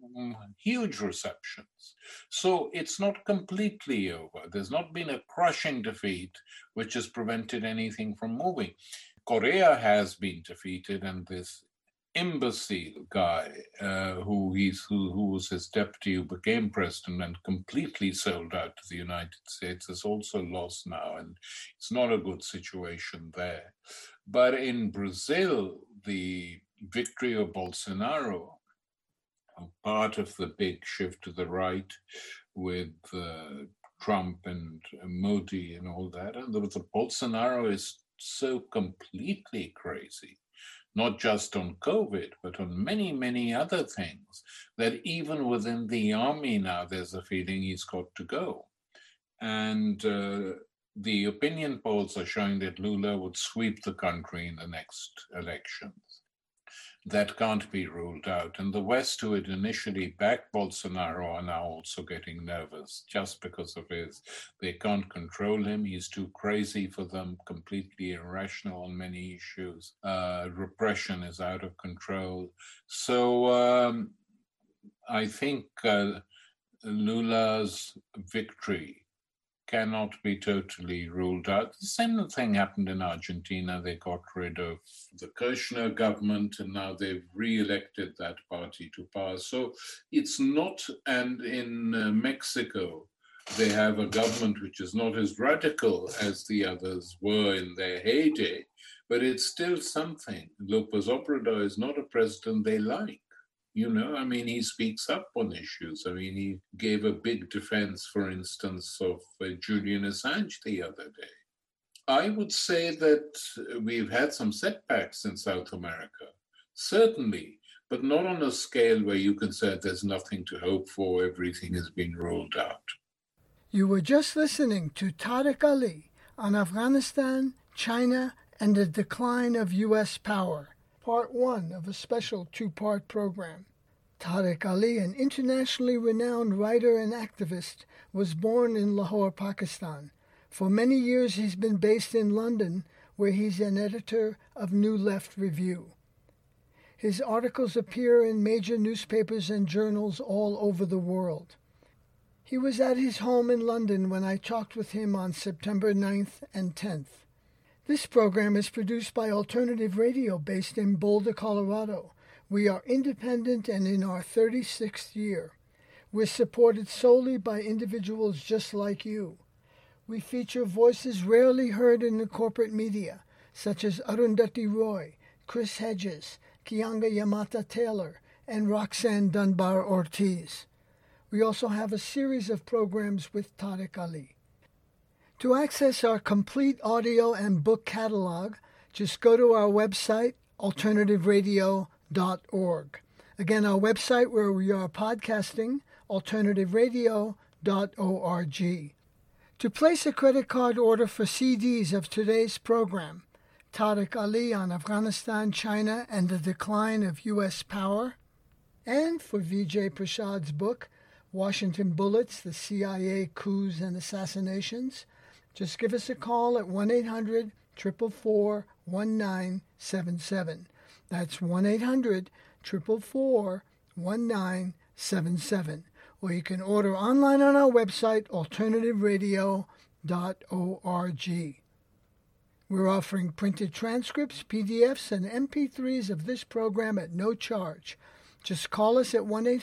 Huge receptions. So it's not completely over. There's not been a crushing defeat which has prevented anything from moving. Correa has been defeated, and this imbecile guy who was his deputy, who became president and completely sold out to the United States, has also lost now, and it's not a good situation there. But in Brazil, the victory of Bolsonaro, part of the big shift to the right with Trump and Modi and all that, and the Bolsonaro is so completely crazy, not just on COVID, but on many, many other things, that even within the army now, there's a feeling he's got to go. And the opinion polls are showing that Lula would sweep the country in the next elections. That can't be ruled out. And the West, who had initially backed Bolsonaro, are now also getting nervous just because of they can't control him. He's too crazy for them, completely irrational on many issues. Repression is out of control. So I think Lula's victory cannot be totally ruled out. The same thing happened in Argentina. They got rid of the Kirchner government and now they've re-elected that party to power. So it's not, and in Mexico, they have a government which is not as radical as the others were in their heyday, but it's still something. López Obrador is not a president they like. You know, I mean, he speaks up on issues. I mean, he gave a big defense, for instance, of Julian Assange the other day. I would say that we've had some setbacks in South America, certainly, but not on a scale where you can say there's nothing to hope for, everything has been ruled out. You were just listening to Tariq Ali on Afghanistan, China, and the decline of U.S. power. Part 1 of a special 2-part program. Tariq Ali, an internationally renowned writer and activist, was born in Lahore, Pakistan. For many years he's been based in London, where he's an editor of New Left Review. His articles appear in major newspapers and journals all over the world. He was at his home in London when I talked with him on September 9th and 10th. This program is produced by Alternative Radio based in Boulder, Colorado. We are independent and in our 36th year. We're supported solely by individuals just like you. We feature voices rarely heard in the corporate media, such as Arundhati Roy, Chris Hedges, Kianga Yamata Taylor, and Roxanne Dunbar Ortiz. We also have a series of programs with Tariq Ali. To access our complete audio and book catalog, just go to our website, alternativeradio.org. Again, our website where we are podcasting, alternativeradio.org. To place a credit card order for CDs of today's program, Tariq Ali on Afghanistan, China, and the Decline of U.S. Power, and for Vijay Prasad's book, Washington Bullets, The CIA Coups and Assassinations, just give us a call at 1-800-444-1977. That's 1-800-444-1977. Or you can order online on our website, alternativeradio.org. We're offering printed transcripts, PDFs, and MP3s of this program at no charge. Just call us at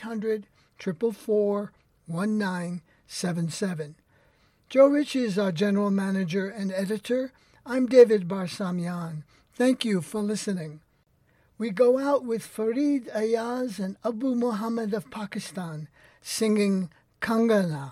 1-800-444-1977. Joe Ritchie is our general manager and editor. I'm David Barsamian. Thank you for listening. We go out with Farid Ayaz and Abu Muhammad of Pakistan singing Kangana.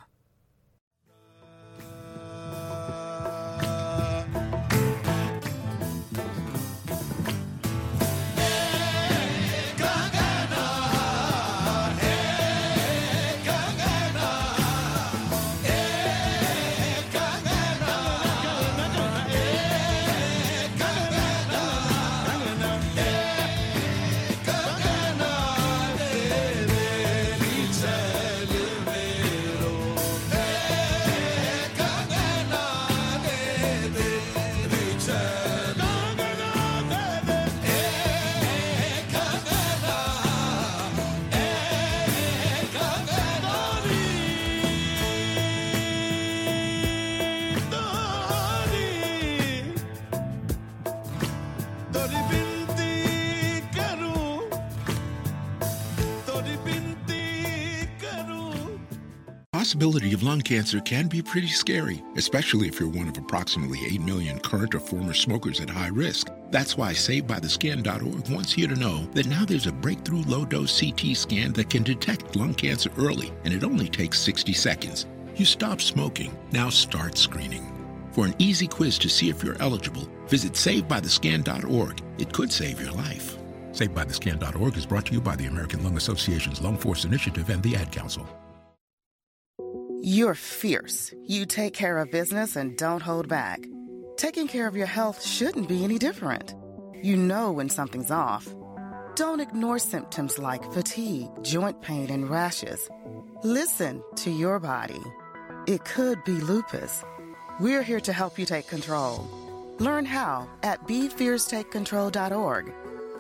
The possibility of lung cancer can be pretty scary, especially if you're one of approximately 8 million current or former smokers at high risk. That's why SaveByTheScan.org wants you to know that now there's a breakthrough low-dose CT scan that can detect lung cancer early, and it only takes 60 seconds. You stop smoking, now start screening. For an easy quiz to see if you're eligible, visit SaveByTheScan.org. It could save your life. SaveByTheScan.org is brought to you by the American Lung Association's Lung Force Initiative and the Ad Council. You're fierce. You take care of business and don't hold back. Taking care of your health shouldn't be any different. You know when something's off. Don't ignore symptoms like fatigue, joint pain, and rashes. Listen to your body. It could be lupus. We're here to help you take control. Learn how at BeFierceTakeControl.org.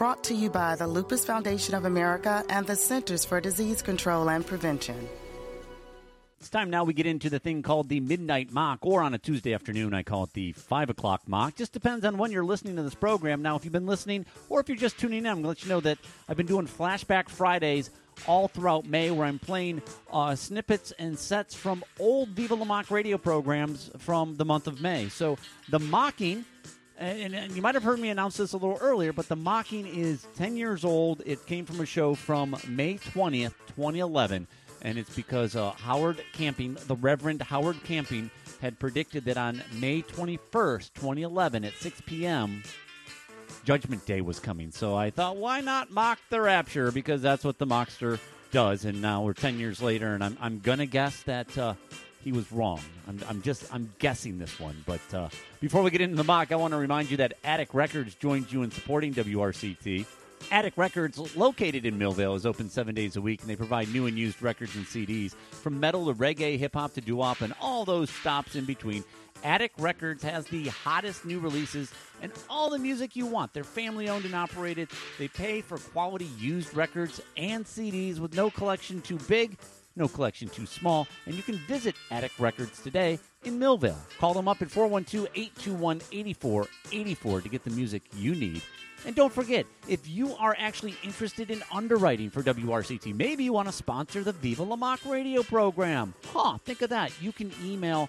Brought to you by the Lupus Foundation of America and the Centers for Disease Control and Prevention. It's time now we get into the thing called the Midnight Mock, or on a Tuesday afternoon, I call it the 5 o'clock mock. Just depends on when you're listening to this program. Now, if you've been listening, or if you're just tuning in, I'm going to let you know that I've been doing Flashback Fridays all throughout May, where I'm playing snippets and sets from old Viva La Mock radio programs from the month of May. So the mocking, and you might have heard me announce this a little earlier, but the mocking is 10 years old. It came from a show from May 20th, 2011. And it's because Howard Camping, the Reverend Howard Camping, had predicted that on May 21st, 2011 at 6 p.m., Judgment Day was coming. So I thought, why not mock the rapture? Because that's what the mockster does. And now we're 10 years later, and I'm going to guess that he was wrong. I'm guessing this one. But before we get into the mock, I want to remind you that Attic Records joins you in supporting WRCT. Attic Records, located in Millvale, is open 7 days a week, and they provide new and used records and CDs, from metal to reggae, hip-hop to doo-wop, and all those stops in between. Attic Records has the hottest new releases and all the music you want. They're family-owned and operated. They pay for quality used records and CDs with no collection too big, no collection too small, and you can visit Attic Records today in Millvale. Call them up at 412-821-8484 to get the music you need. And don't forget, if you are actually interested in underwriting for WRCT, maybe you want to sponsor the Viva La Mock radio program. Think of that. You can email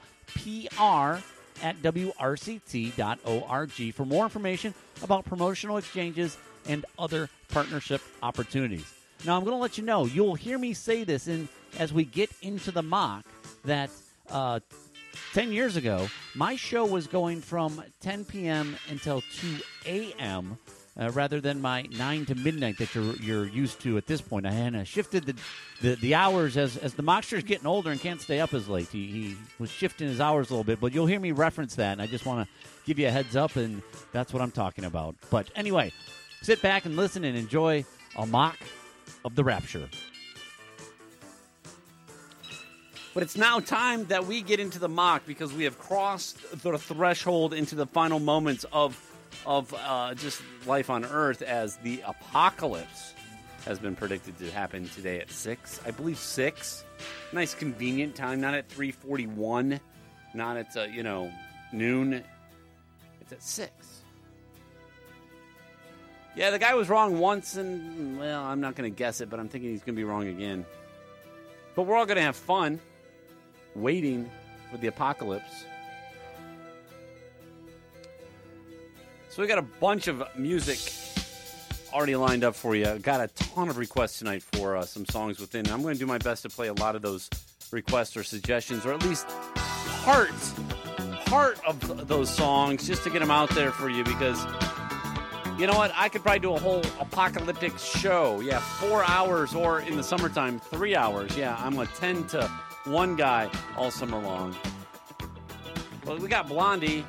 pr@wrct.org for more information about promotional exchanges and other partnership opportunities. Now, I'm going to let you know, you'll hear me say this as we get into the mock, that 10 years ago, my show was going from 10 p.m. until 2 a.m., rather than my 9 to midnight that you're used to at this point. I shifted the hours as the mockster's getting older and can't stay up as late. He was shifting his hours a little bit, but you'll hear me reference that, and I just want to give you a heads up, and that's what I'm talking about. But anyway, sit back and listen and enjoy a mock of the rapture. But it's now time that we get into the mock, because we have crossed the threshold into the final moments of just life on Earth, as the apocalypse has been predicted to happen today at 6. I believe 6. Nice convenient time, not at 3:41, not at, noon. It's at 6. Yeah, the guy was wrong once, and, well, I'm not going to guess it, but I'm thinking he's going to be wrong again. But we're all going to have fun waiting for the apocalypse. So we got a bunch of music already lined up for you. Got a ton of requests tonight for some songs within. I'm going to do my best to play a lot of those requests or suggestions, or at least part of those songs, just to get them out there for you, because you know what? I could probably do a whole apocalyptic show. Yeah, 4 hours, or in the summertime, 3 hours. Yeah, I'm a 10 to 1 guy all summer long. Well, we got Blondie.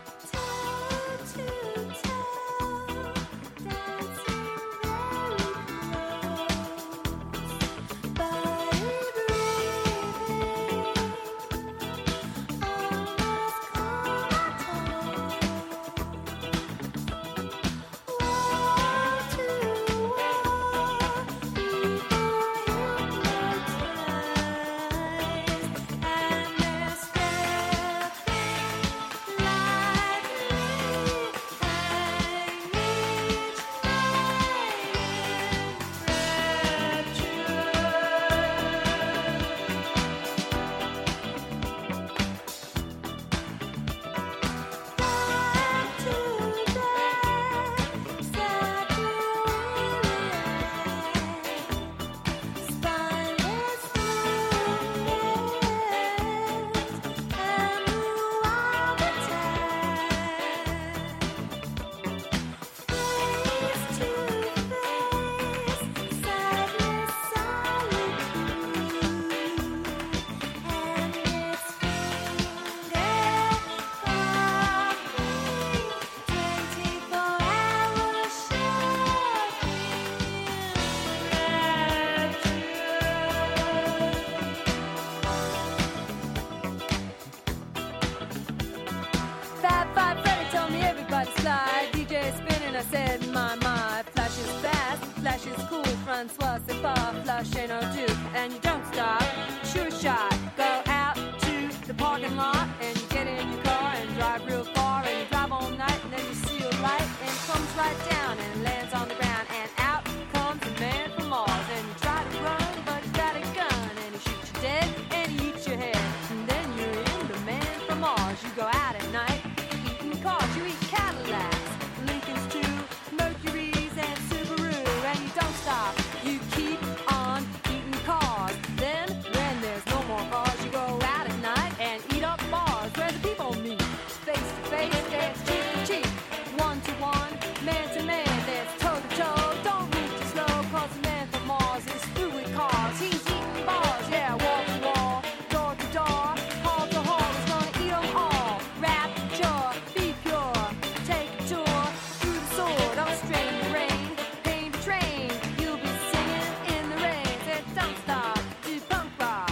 rush, ain't no do, and you don't stop. Sure shot, go out to the parking lot and you get in your car and drive real far and you drive all night and then you see a light and it comes right down and lands on the ground and out comes a man from Mars and you try to run but he's got a gun and he shoots you dead and he eats your head and then you're in the man from Mars. You go out at night eating cars, you eat Cadillacs, Lincolns too, Mercuries and Subaru and you don't stop. You keep on eating cars. Then when there's no more cars, you go out at night and eat up bars where the people meet. Face to face, dance cheek to cheek. One to one, man to man, dance toe to toe. Don't move too slow, cause the man from Mars is through with cars. He's eating bars, yeah, wall to wall, door to door, hall to hall. He's gonna eat them all. Rapture, be pure, take a tour through the sword. Don't strain the rain, paint a train. You'll be singing in the rain. Said don't stop, do punk rock.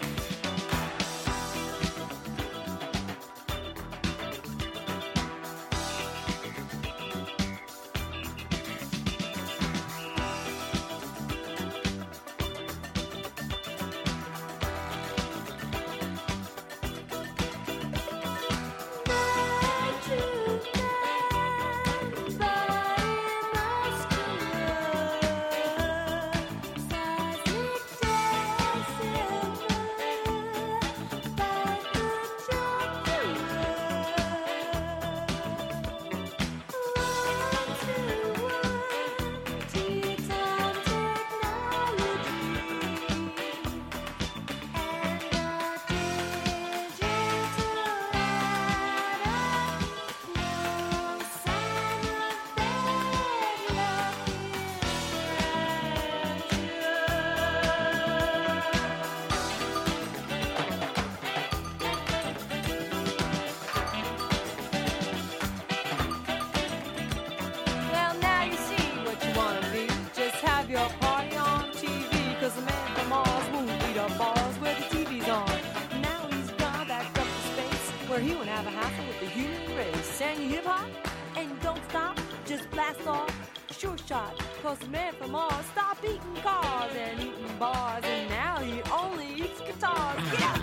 Well, now you see what you want to be. Just have your party on TV. Cause the man from Mars won't eat up bars where the TV's on. Now he's gone back up to space where he won't have a hassle with the human race. And you hip hop and you don't stop, just blast off. Sure shot, cause the man from Mars stopped eating cars and eating bars. And now he only eats guitars. Yeah!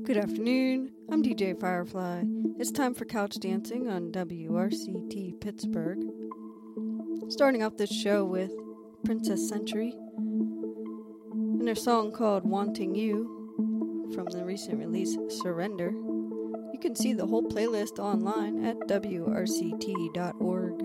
Good afternoon. I'm DJ Firefly. It's time for Couch Dancing on WRCT Pittsburgh. Starting off this show with Princess Century and their song called Wanting You from the recent release Surrender. You can see the whole playlist online at WRCT.org.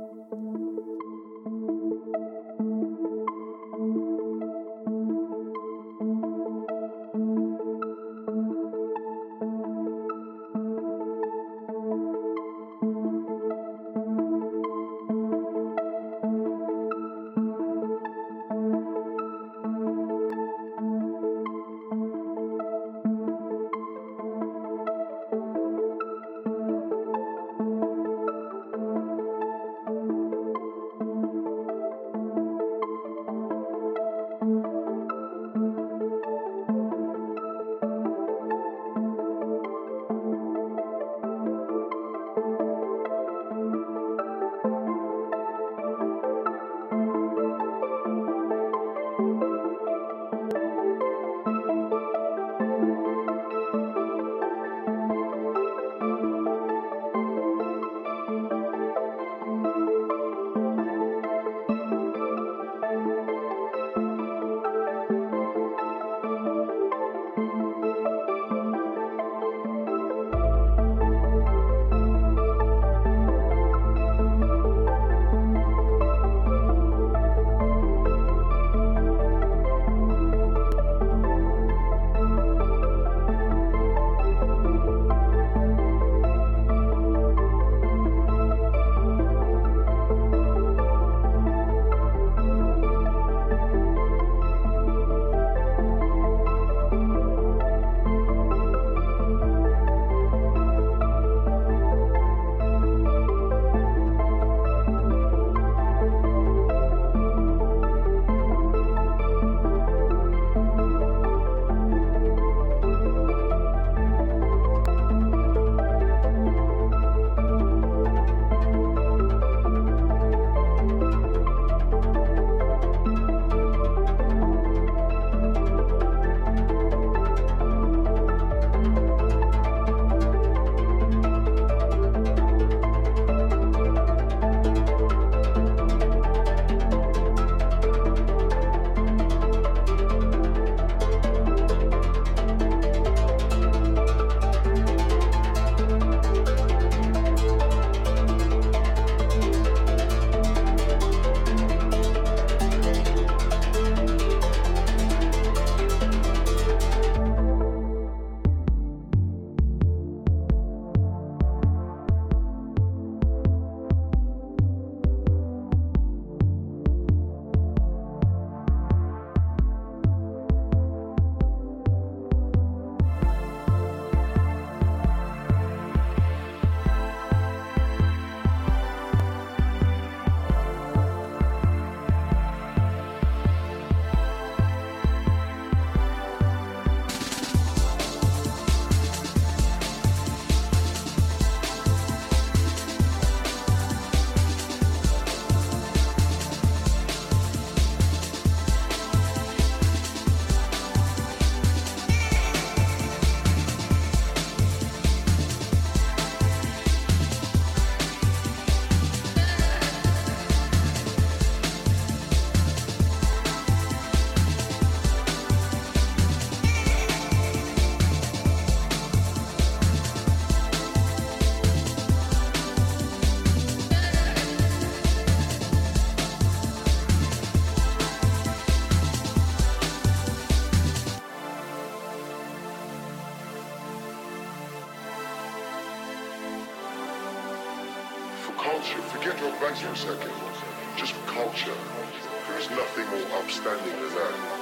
culture. Forget your rights for a second. Just culture. There is nothing more upstanding than that.